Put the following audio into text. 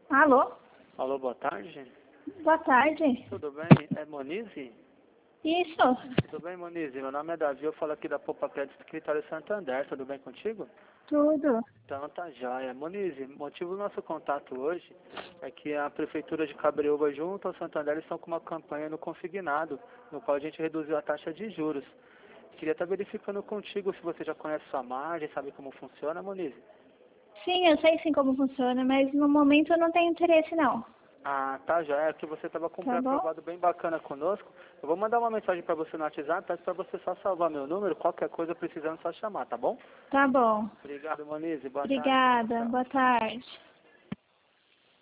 Alô? Alô, boa tarde. Boa tarde. Tudo bem? É Monize? Isso. Tudo bem, Monize? Meu nome é Davi, eu falo aqui da Poupa Crédito Escritório Santander. Tudo bem contigo? Tudo. Então tá joia. Monize, o motivo do nosso contato hoje é que a Prefeitura de Cabreúva junto ao Santander estão com uma campanha no consignado, no qual a gente reduziu a taxa de juros. Queria estar verificando contigo se você já conhece sua margem, sabe como funciona, Monize? Sim, eu sei sim como funciona, mas no momento eu não tenho interesse não. Ah, tá, já é que você estava com um Tá bom? pré-aprovado bem bacana conosco. Eu vou mandar uma mensagem para você no WhatsApp, peço para você só salvar meu número, qualquer coisa precisando só chamar, tá bom? Tá bom. Obrigado, Monize, boa tarde. Obrigada. Tchau. Boa tarde.